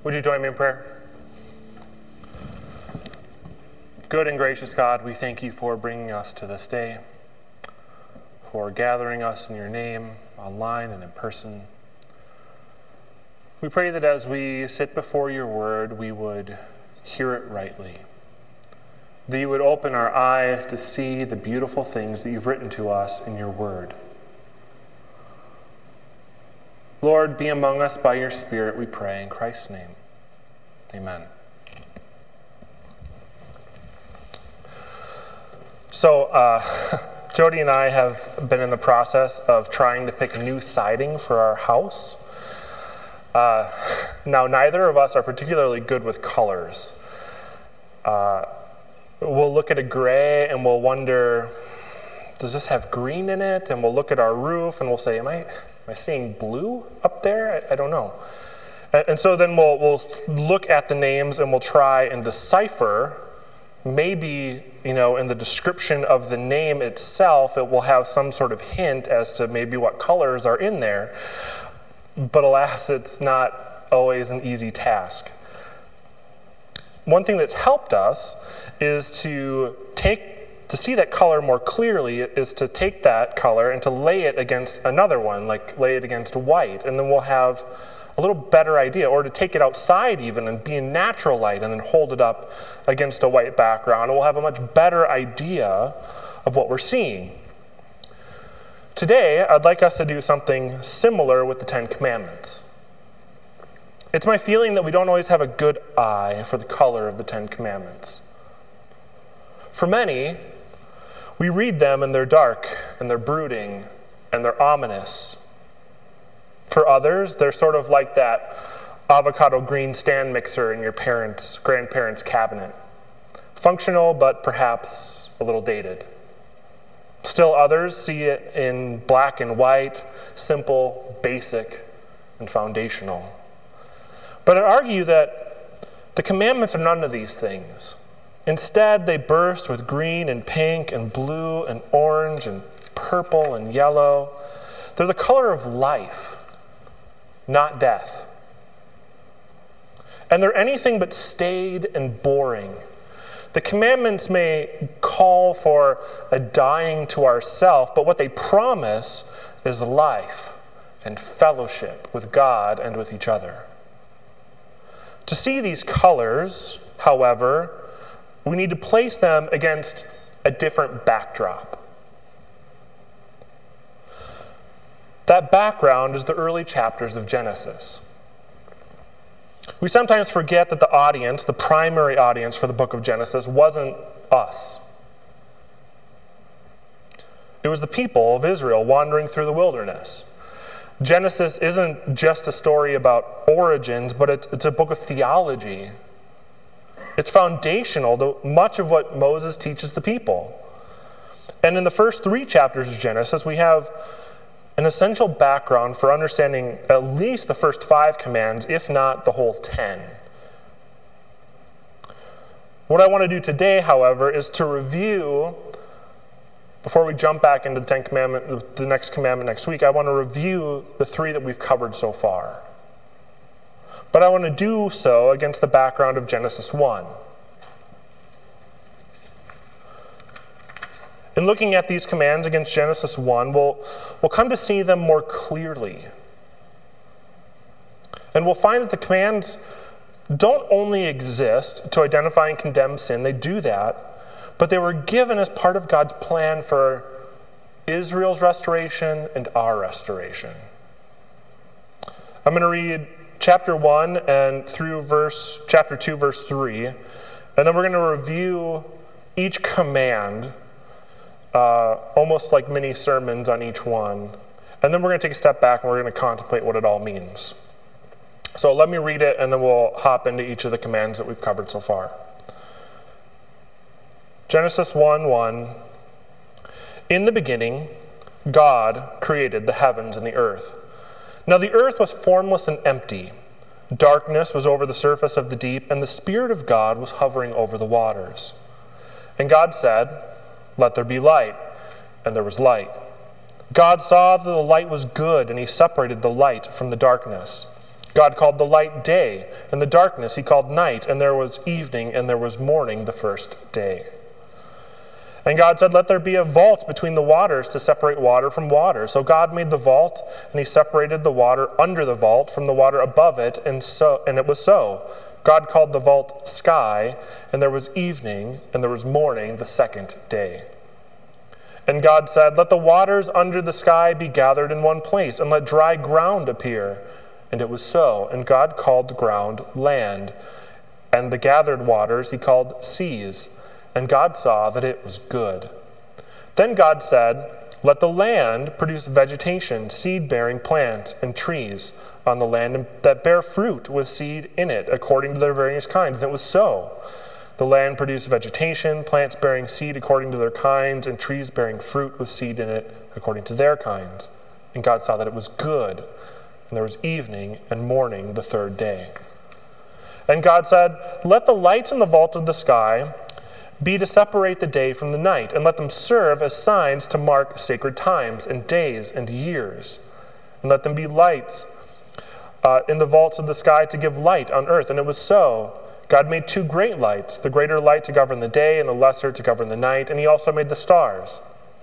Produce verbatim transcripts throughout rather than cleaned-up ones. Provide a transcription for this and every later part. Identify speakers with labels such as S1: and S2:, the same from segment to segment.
S1: Would you join me in prayer? Good and gracious God, we thank you for bringing us to this day, for gathering us in your name, online and in person. We pray that as we sit before your word, we would hear it rightly, that you would open our eyes to see the beautiful things that you've written to us in your word. Lord, be among us by your Spirit, we pray, in Christ's name. Amen. So, uh, Jody and I have been in the process of trying to pick new siding for our house. Uh, now, neither of us are particularly good with colors. Uh, we'll look at a gray and we'll wonder, does this have green in it? And we'll look at our roof and we'll say, am I... Am I seeing blue up there? I, I don't know. And, and so then we'll we'll look at the names and we'll try and decipher. Maybe, you know, in the description of the name itself, it will have some sort of hint as to maybe what colors are in there. But alas, it's not always an easy task. One thing that's helped us is to take To see that color more clearly is to take that color and to lay it against another one, like lay it against white, and then we'll have a little better idea, or to take it outside even and be in natural light and then hold it up against a white background, and we'll have a much better idea of what we're seeing. Today, I'd like us to do something similar with the Ten Commandments. It's my feeling that we don't always have a good eye for the color of the Ten Commandments. For many, we read them and they're dark, and they're brooding, and they're ominous. For others, they're sort of like that avocado green stand mixer in your parents' grandparents' cabinet. Functional, but perhaps a little dated. Still others see it in black and white, simple, basic, and foundational. But I'd argue that the commandments are none of these things. Instead, they burst with green and pink and blue and orange and purple and yellow. They're the color of life, not death. And they're anything but staid and boring. The commandments may call for a dying to ourself, but what they promise is life and fellowship with God and with each other. To see these colors, however, we need to place them against a different backdrop. That background is the early chapters of Genesis. We sometimes forget that the audience, the primary audience for the book of Genesis, wasn't us. It was the people of Israel wandering through the wilderness. Genesis isn't just a story about origins, but it's, it's a book of theology. It's foundational to much of what Moses teaches the people. And in the first three chapters of Genesis, we have an essential background for understanding at least the first five commands, if not the whole ten. What I want to do today, however, is to review, before we jump back into the Ten Commandment, the next commandment next week, I want to review the three that we've covered so far. But I want to do so against the background of Genesis one. In looking at these commands against Genesis one, we'll, we'll come to see them more clearly. And we'll find that the commands don't only exist to identify and condemn sin, they do that, but they were given as part of God's plan for Israel's restoration and our restoration. I'm going to read chapter one and through verse chapter two, verse three, and then we're going to review each command, uh, almost like mini sermons on each one, and then we're going to take a step back and we're going to contemplate what it all means. So let me read it, and then we'll hop into each of the commands that we've covered so far. Genesis one one. In the beginning, God created the heavens and the earth. Now the earth was formless and empty. Darkness was over the surface of the deep, and the Spirit of God was hovering over the waters. And God said, "Let there be light," and there was light. God saw that the light was good, and he separated the light from the darkness. God called the light day, and the darkness he called night, and there was evening, and there was morning the first day. And God said, let there be a vault between the waters to separate water from water. So God made the vault, and he separated the water under the vault from the water above it, and so and it was so. God called the vault sky, and there was evening, and there was morning the second day. And God said, let the waters under the sky be gathered in one place, and let dry ground appear. And it was so. And God called the ground land, and the gathered waters he called seas. And God saw that it was good. Then God said, let the land produce vegetation, seed-bearing plants, and trees on the land that bear fruit with seed in it, according to their various kinds. And it was so. The land produced vegetation, plants bearing seed according to their kinds, and trees bearing fruit with seed in it, according to their kinds. And God saw that it was good. And there was evening and morning the third day. And God said, let the lights in the vault of the sky be to separate the day from the night, and let them serve as signs to mark sacred times and days and years. And let them be lights uh, in the vaults of the sky to give light on earth. And it was so. God made two great lights, the greater light to govern the day and the lesser to govern the night. And he also made the stars.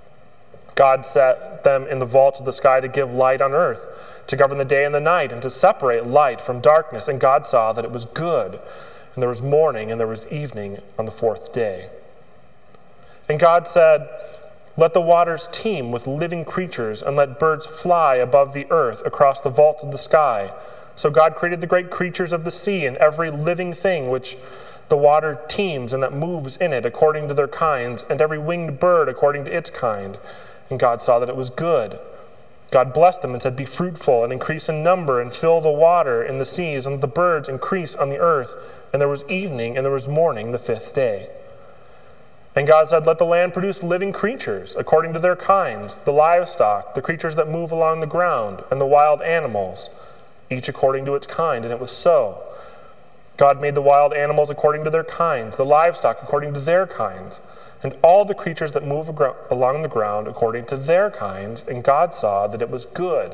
S1: God set them in the vault of the sky to give light on earth, to govern the day and the night, and to separate light from darkness. And God saw that it was good. And there was morning, and there was evening on the fourth day. And God said, let the waters teem with living creatures, and let birds fly above the earth across the vault of the sky. So God created the great creatures of the sea, and every living thing which the water teems and that moves in it according to their kinds, and every winged bird according to its kind. And God saw that it was good. God blessed them and said, be fruitful and increase in number and fill the water in the seas, and the birds increase on the earth. And there was evening and there was morning the fifth day. And God said, let the land produce living creatures according to their kinds, the livestock, the creatures that move along the ground, and the wild animals, each according to its kind. And it was so. God made the wild animals according to their kinds, the livestock according to their kinds, and all the creatures that move agro- along the ground according to their kinds. And God saw that it was good.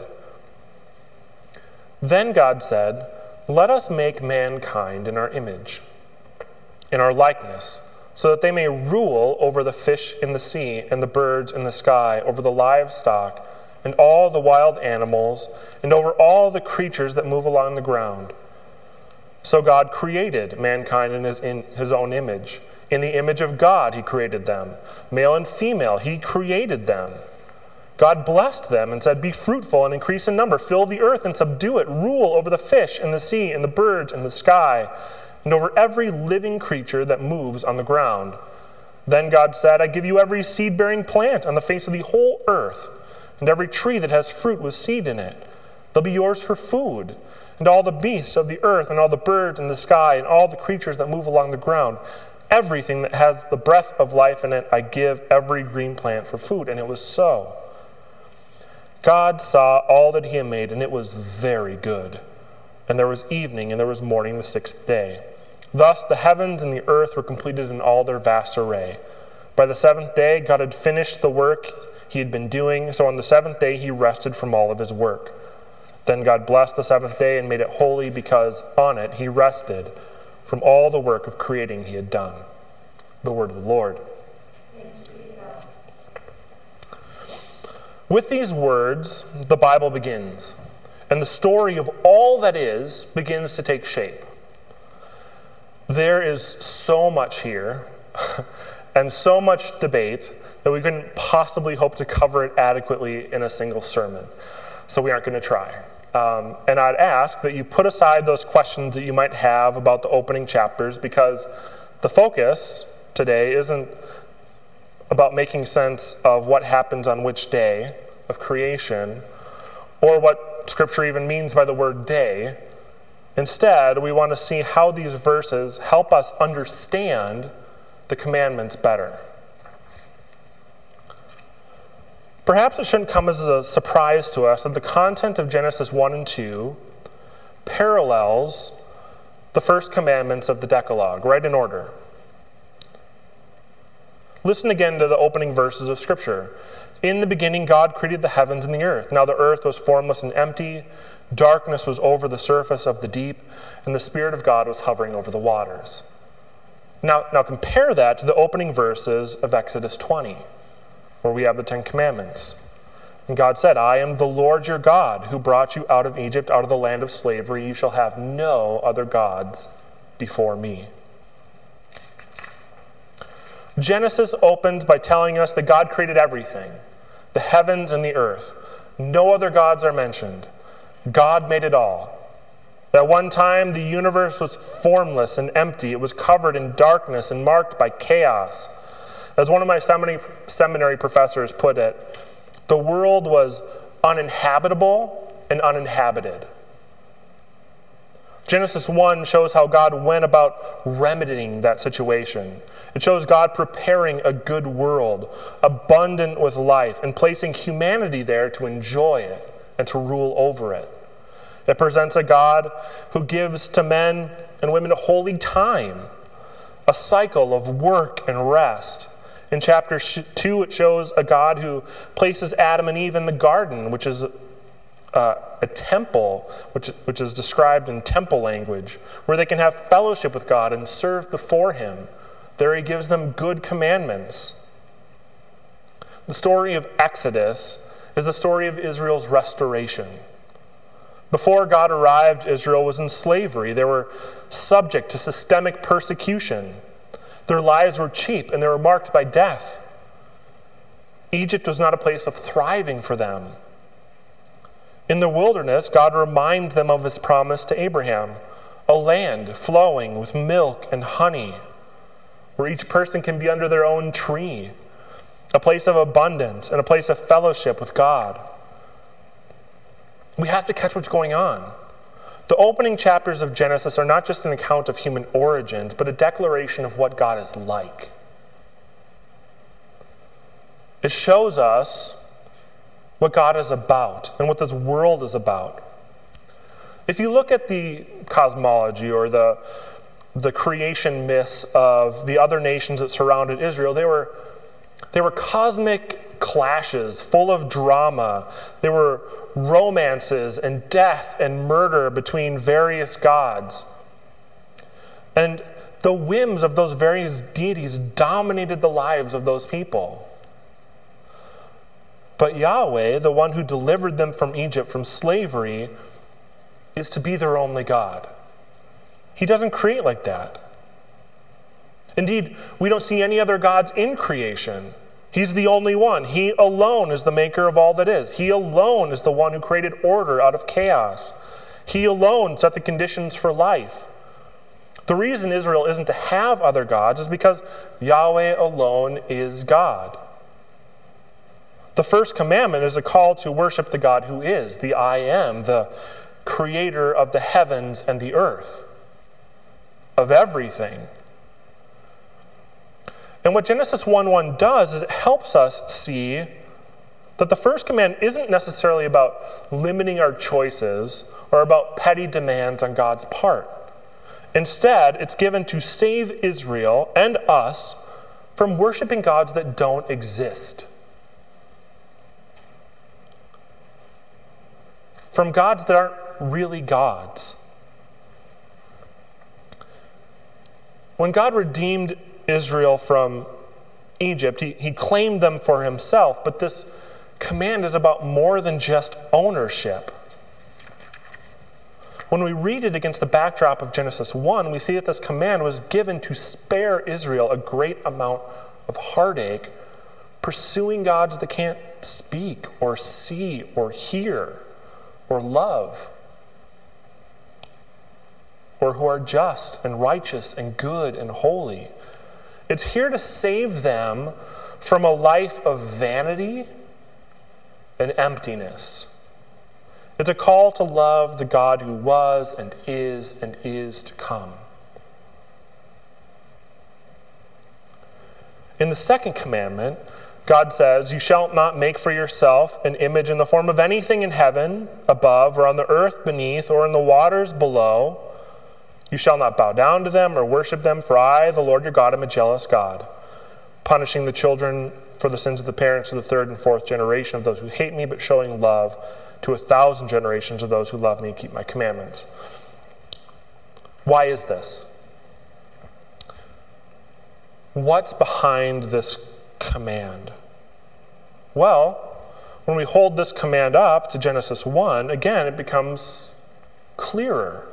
S1: Then God said, let us make mankind in our image, in our likeness, so that they may rule over the fish in the sea and the birds in the sky, over the livestock and all the wild animals, and over all the creatures that move along the ground. So God created mankind in his, in his own image. In the image of God he created them. Male and female he created them. God blessed them and said, be fruitful and increase in number. Fill the earth and subdue it. Rule over the fish in the sea and the birds in the sky, and over every living creature that moves on the ground. Then God said, I give you every seed-bearing plant on the face of the whole earth, and every tree that has fruit with seed in it. They'll be yours for food. And all the beasts of the earth, and all the birds in the sky, and all the creatures that move along the ground, everything that has the breath of life in it, I give every green plant for food. And it was so. God saw all that he had made, and it was very good. And there was evening, and there was morning the sixth day. Thus the heavens and the earth were completed in all their vast array. By the seventh day, God had finished the work he had been doing, so on the seventh day he rested from all of his work. Then God blessed the seventh day and made it holy, because on it he rested from all the work of creating he had done. The word of the Lord. With these words, the Bible begins, and the story of all that is begins to take shape. There is so much here, and so much debate, that we couldn't possibly hope to cover it adequately in a single sermon. So we aren't going to try. Um, and I'd ask that you put aside those questions that you might have about the opening chapters, because the focus today isn't about making sense of what happens on which day of creation, or what Scripture even means by the word day. Instead, we want to see how these verses help us understand the commandments better. Perhaps it shouldn't come as a surprise to us that the content of Genesis one and two parallels the first commandments of the Decalogue, right in order. Listen again to the opening verses of Scripture. In the beginning, God created the heavens and the earth. Now the earth was formless and empty. Darkness was over the surface of the deep, and the Spirit of God was hovering over the waters. Now, now compare that to the opening verses of Exodus twenty, where we have the Ten Commandments. And God said, I am the Lord your God, who brought you out of Egypt, out of the land of slavery. You shall have no other gods before me. Genesis opens by telling us that God created everything, the heavens and the earth. No other gods are mentioned. God made it all. At one time, the universe was formless and empty. It was covered in darkness and marked by chaos. As one of my seminary, seminary professors put it, the world was uninhabitable and uninhabited. Genesis one shows how God went about remedying that situation. It shows God preparing a good world, abundant with life, and placing humanity there to enjoy it and to rule over it. It presents a God who gives to men and women a holy time, a cycle of work and rest. In chapter two, it shows a God who places Adam and Eve in the garden, which is uh, a temple, which, which is described in temple language, where they can have fellowship with God and serve before him. There he gives them good commandments. The story of Exodus is the story of Israel's restoration. Before God arrived, Israel was in slavery. They were subject to systemic persecution. Their lives were cheap and they were marked by death. Egypt was not a place of thriving for them. In the wilderness, God reminds them of his promise to Abraham, a land flowing with milk and honey, where each person can be under their own tree, a place of abundance and a place of fellowship with God. We have to catch what's going on. The opening chapters of Genesis are not just an account of human origins, but a declaration of what God is like. It shows us what God is about and what this world is about. If you look at the cosmology or the, the creation myths of the other nations that surrounded Israel, they were, they were cosmic clashes full of drama. They were romances and death and murder between various gods. And the whims of those various deities dominated the lives of those people. But Yahweh, the one who delivered them from Egypt, from slavery, is to be their only God. He doesn't create like that. Indeed, we don't see any other gods in creation. He's the only one. He alone is the maker of all that is. He alone is the one who created order out of chaos. He alone set the conditions for life. The reason Israel isn't to have other gods is because Yahweh alone is God. The first commandment is a call to worship the God who is, the I Am, the creator of the heavens and the earth, of everything. And what Genesis one one does is it helps us see that the first command isn't necessarily about limiting our choices or about petty demands on God's part. Instead, it's given to save Israel and us from worshiping gods that don't exist. From gods that aren't really gods. When God redeemed Israel from Egypt, he, he claimed them for himself, but this command is about more than just ownership. When we read it against the backdrop of Genesis one, we see that this command was given to spare Israel a great amount of heartache, pursuing gods that can't speak or see or hear or love, or who are just and righteous and good and holy. It's here to save them from a life of vanity and emptiness. It's a call to love the God who was and is and is to come. In the second commandment, God says, "You shall not make for yourself an image in the form of anything in heaven above or on the earth beneath or in the waters below. You shall not bow down to them or worship them, for I, the Lord your God, am a jealous God. punishing the children for the sins of the parents to the third and fourth generation of those who hate me, but showing love to a thousand generations of those who love me and keep my commandments. Why is this? What's behind this command? Well, when we hold this command up to Genesis one, again, it becomes clearer.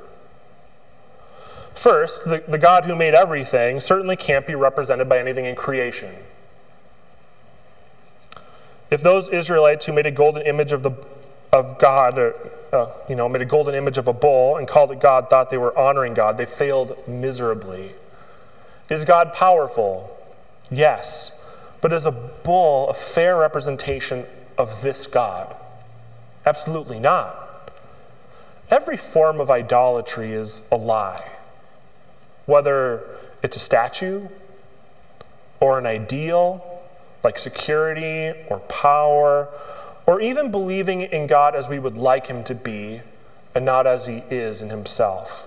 S1: First, the, the God who made everything certainly can't be represented by anything in creation. If those Israelites who made a golden image of the of God, or, uh, you know, made a golden image of a bull and called it God, thought they were honoring God, they failed miserably. Is God powerful? Yes. But is a bull a fair representation of this God? Absolutely not. Every form of idolatry is a lie. Whether it's a statue or an ideal, like security or power, or even believing in God as we would like him to be and not as he is in himself.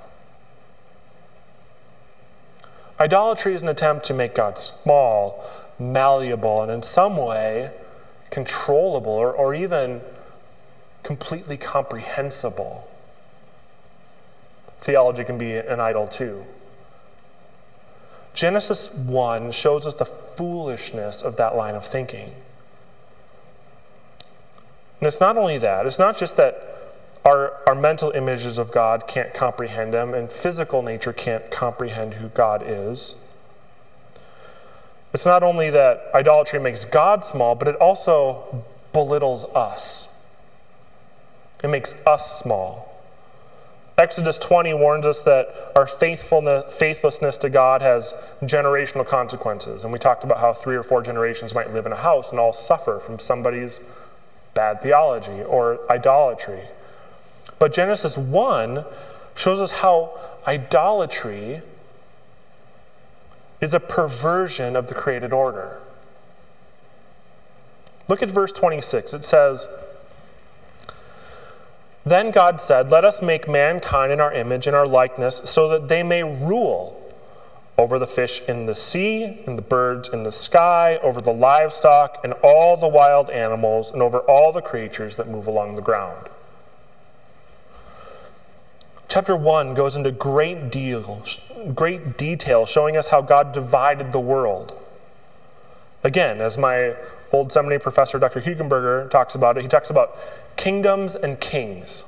S1: Idolatry is an attempt to make God small, malleable, and in some way controllable or, or even completely comprehensible. Theology can be an idol too. Genesis one shows us the foolishness of that line of thinking. And it's not only that, it's not just that our, our mental images of God can't comprehend him and physical nature can't comprehend who God is. It's not only that idolatry makes God small, but it also belittles us. It makes us small. Exodus twenty warns us that our faithfulness, faithlessness to God has generational consequences. And we talked about how three or four generations might live in a house and all suffer from somebody's bad theology or idolatry. But Genesis one shows us how idolatry is a perversion of the created order. Look at verse twenty-six. It says, "Then God said, 'Let us make mankind in our image and our likeness, so that they may rule over the fish in the sea, and the birds in the sky, over the livestock, and all the wild animals, and over all the creatures that move along the ground.'" Chapter one goes into great deal, great detail showing us how God divided the world. Again, as my old seminary professor, Doctor Hugenberger, talks about it, he talks about kingdoms and kings.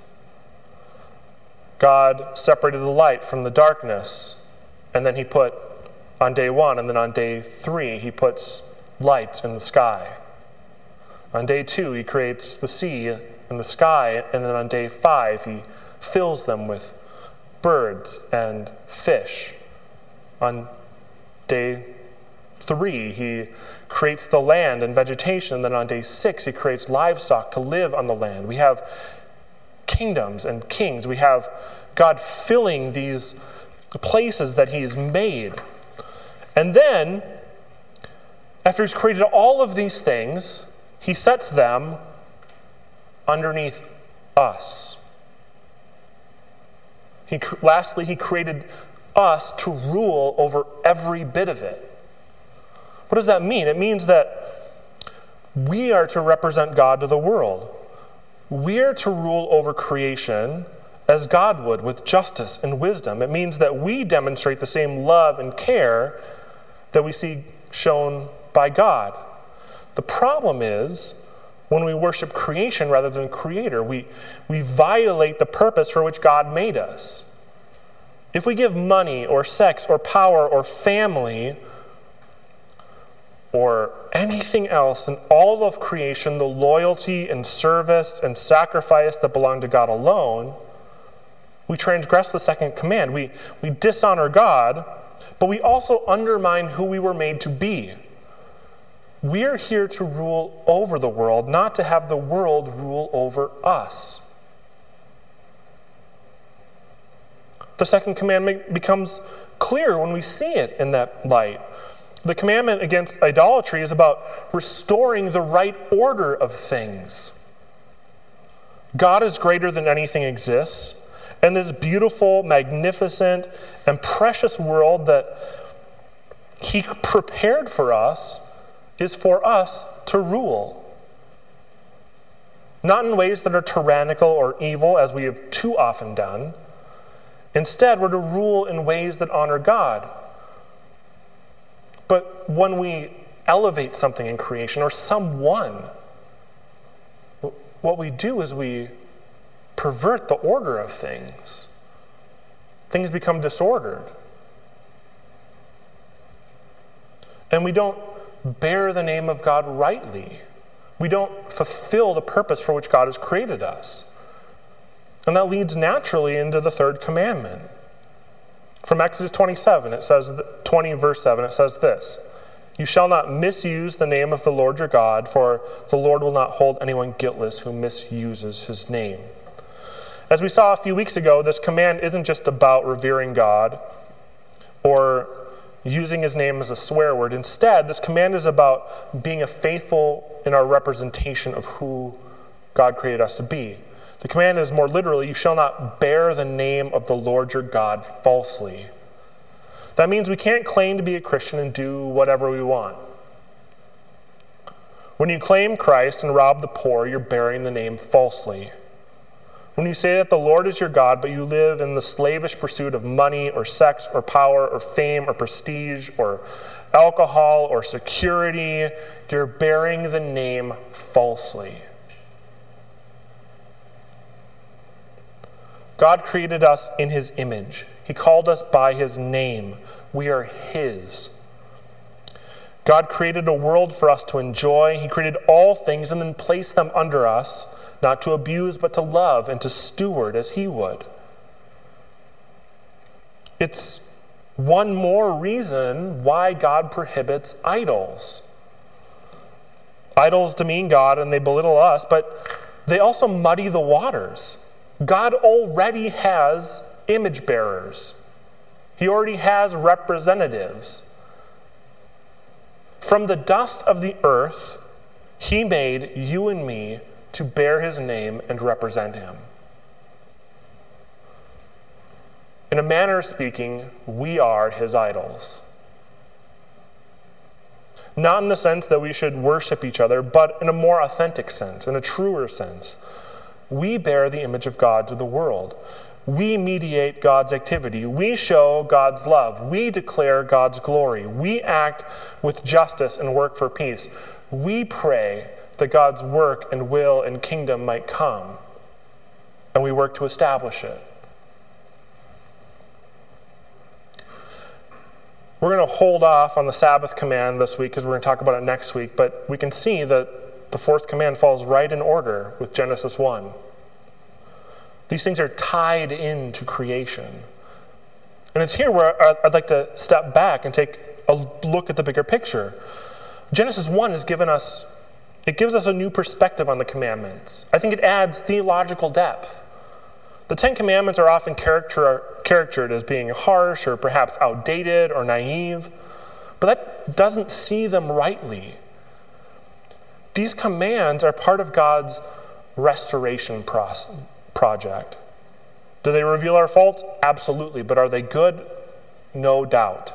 S1: God separated the light from the darkness, and then he put, on day one, and then on day three, he puts lights in the sky. On day two, he creates the sea and the sky, and then on day five, he fills them with birds and fish. On day three, he creates the land and vegetation, and then on day six, he creates livestock to live on the land. We have kingdoms and kings. We have God filling these places that he's made. And then, after he's created all of these things, he sets them underneath us. He, lastly, he created us to rule over every bit of it. What does that mean? It means that we are to represent God to the world. We are to rule over creation as God would, with justice and wisdom. It means that we demonstrate the same love and care that we see shown by God. The problem is, when we worship creation rather than Creator, we, we violate the purpose for which God made us. If we give money or sex or power or family or anything else in all of creation the loyalty and service and sacrifice that belong to God alone, we transgress the second command. We, we dishonor God, but we also undermine who we were made to be. We are here to rule over the world, not to have the world rule over us. The second commandment becomes clear when we see it in that light. The commandment against idolatry is about restoring the right order of things. God is greater than anything exists, and this beautiful, magnificent, and precious world that he prepared for us is for us to rule. Not in ways that are tyrannical or evil, as we have too often done. Instead, we're to rule in ways that honor God. But when we elevate something in creation or someone, what we do is we pervert the order of things. Things become disordered. And we don't bear the name of God rightly. We don't fulfill the purpose for which God has created us. And that leads naturally into the third commandment. From Exodus twenty-seven, it says, twenty verse seven, it says this: "You shall not misuse the name of the Lord your God, for the Lord will not hold anyone guiltless who misuses his name." As we saw a few weeks ago, this command isn't just about revering God or using his name as a swear word. Instead, this command is about being a faithful in our representation of who God created us to be. The command is more literally, you shall not bear the name of the Lord your God falsely. That means we can't claim to be a Christian and do whatever we want. When you claim Christ and rob the poor, you're bearing the name falsely. When you say that the Lord is your God, but you live in the slavish pursuit of money or sex or power or fame or prestige or alcohol or security, you're bearing the name falsely. God created us in his image. He called us by his name. We are his. God created a world for us to enjoy. He created all things and then placed them under us, not to abuse, but to love and to steward as he would. It's one more reason why God prohibits idols. Idols demean God and they belittle us, but they also muddy the waters. God already has image bearers. He already has representatives. From the dust of the earth, he made you and me to bear his name and represent him. In a manner of speaking, we are his idols. Not in the sense that we should worship each other, but in a more authentic sense, in a truer sense. We bear the image of God to the world. We mediate God's activity. We show God's love. We declare God's glory. We act with justice and work for peace. We pray that God's work and will and kingdom might come, and we work to establish it. We're going to hold off on the Sabbath command this week because we're going to talk about it next week, but we can see that the fourth command falls right in order with Genesis one. These things are tied into creation. And it's here where I'd like to step back and take a look at the bigger picture. Genesis one has given us It gives us a new perspective on the commandments. I think it adds theological depth. The Ten Commandments are often caricature, caricatured as being harsh or perhaps outdated or naive, but that doesn't see them rightly. These commands are part of God's restoration process, project. Do they reveal our faults? Absolutely. But are they good? No doubt.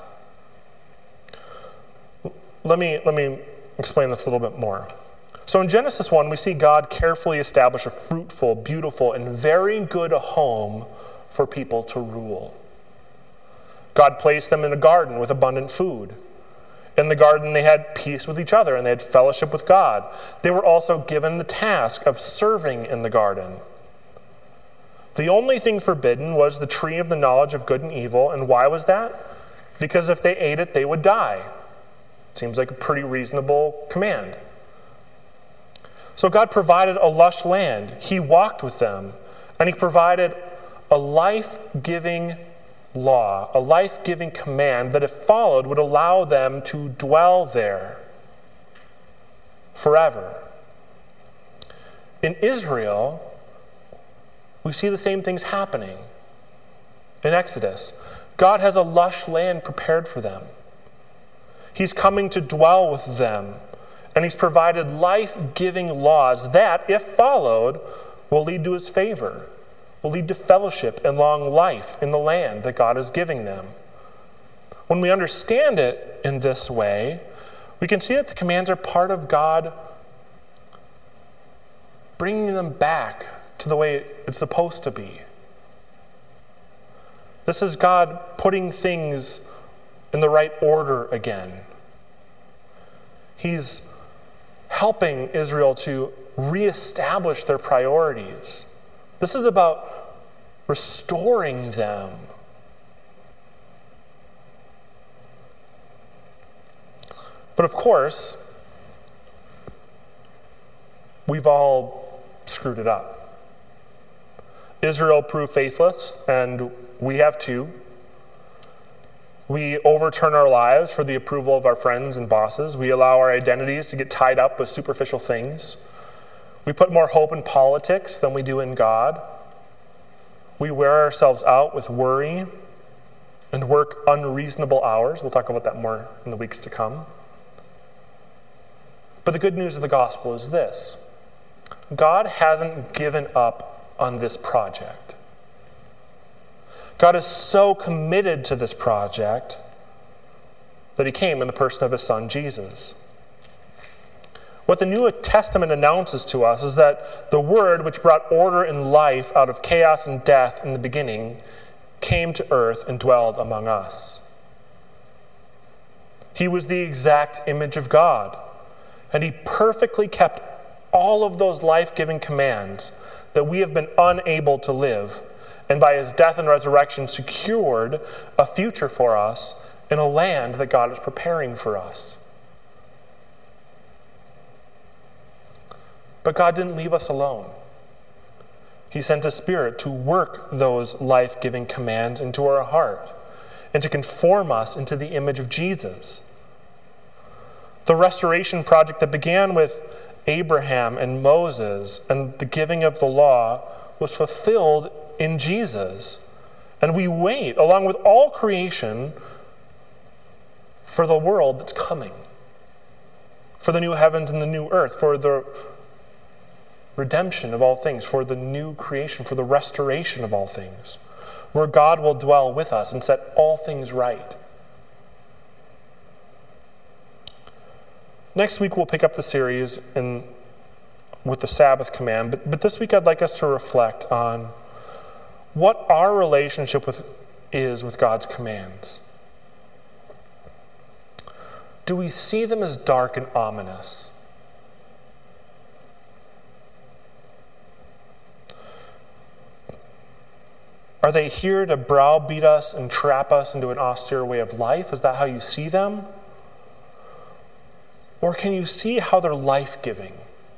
S1: Let me, let me explain this a little bit more. So in Genesis one, we see God carefully establish a fruitful, beautiful, and very good home for people to rule. God placed them in a garden with abundant food. In the garden, they had peace with each other, and they had fellowship with God. They were also given the task of serving in the garden. The only thing forbidden was the tree of the knowledge of good and evil, and why was that? Because if they ate it, they would die. Seems like a pretty reasonable command. So God provided a lush land. He walked with them, and he provided a life-giving law, a life-giving command that if followed would allow them to dwell there forever. In Israel, we see the same things happening. In Exodus, God has a lush land prepared for them. He's coming to dwell with them. And he's provided life-giving laws that, if followed, will lead to his favor, will lead to fellowship and long life in the land that God is giving them. When we understand it in this way, We can see that the commands are part of God bringing them back to the way it's supposed to be. This is God putting things in the right order again. He's helping Israel to reestablish their priorities. This is about restoring them. But of course, we've all screwed it up. Israel proved faithless, and we have too. We overturn our lives for the approval of our friends and bosses. We allow our identities to get tied up with superficial things. We put more hope in politics than we do in God. We wear ourselves out with worry and work unreasonable hours. We'll talk about that more in the weeks to come. But the good news of the gospel is this: God hasn't given up on this project. God is so committed to this project that he came in the person of his son, Jesus. What the New Testament announces to us is that the Word, which brought order and life out of chaos and death in the beginning, came to earth and dwelled among us. He was the exact image of God, and he perfectly kept all of those life-giving commands that we have been unable to live, and by his death and resurrection secured a future for us in a land that God is preparing for us. But God didn't leave us alone. He sent his Spirit to work those life-giving commands into our heart and to conform us into the image of Jesus. The restoration project that began with Abraham and Moses and the giving of the law was fulfilled in Jesus. And we wait, along with all creation, for the world that's coming, for the new heavens and the new earth, for the redemption of all things, for the new creation, for the restoration of all things, where God will dwell with us and set all things right. Next week we'll pick up the series in, with the Sabbath command, but, but this week I'd like us to reflect on what our relationship with is with God's commands. Do we see them as dark and ominous? Are they here to browbeat us and trap us into an austere way of life? Is that how you see them? Or can you see how they're life-giving?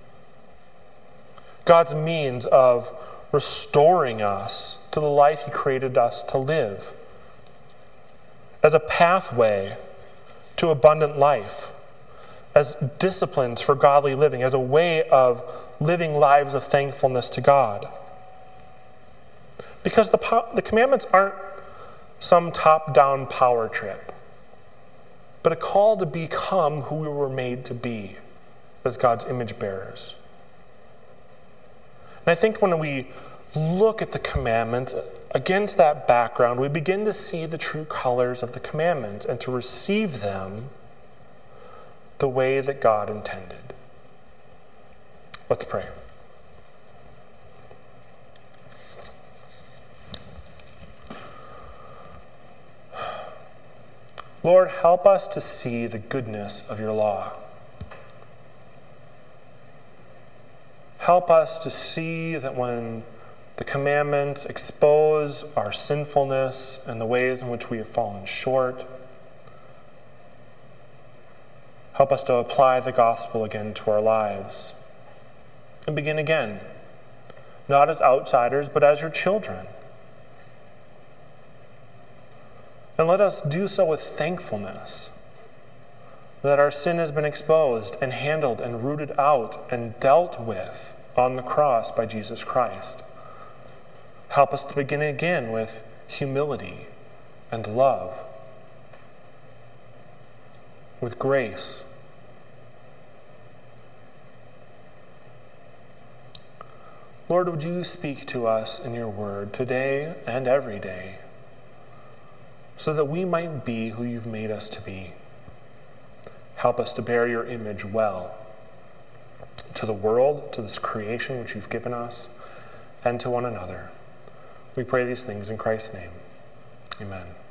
S1: God's means of restoring us to the life he created us to live, as a pathway to abundant life, as disciplines for godly living, as a way of living lives of thankfulness to God. Because the, po- the commandments aren't some top-down power trip, but a call to become who we were made to be as God's image bearers. And I think when we look at the commandments against that background, we begin to see the true colors of the commandments and to receive them the way that God intended. Let's pray. Lord, help us to see the goodness of your law. Help us to see that when the commandments expose our sinfulness and the ways in which we have fallen short, help us to apply the gospel again to our lives and begin again, not as outsiders, but as your children. And let us do so with thankfulness that our sin has been exposed and handled and rooted out and dealt with on the cross by Jesus Christ. Help us to begin again with humility and love, with grace. Lord, would you speak to us in your word today and every day, so that we might be who you've made us to be. Help us to bear your image well to the world, to this creation which you've given us, and to one another. We pray these things in Christ's name. Amen.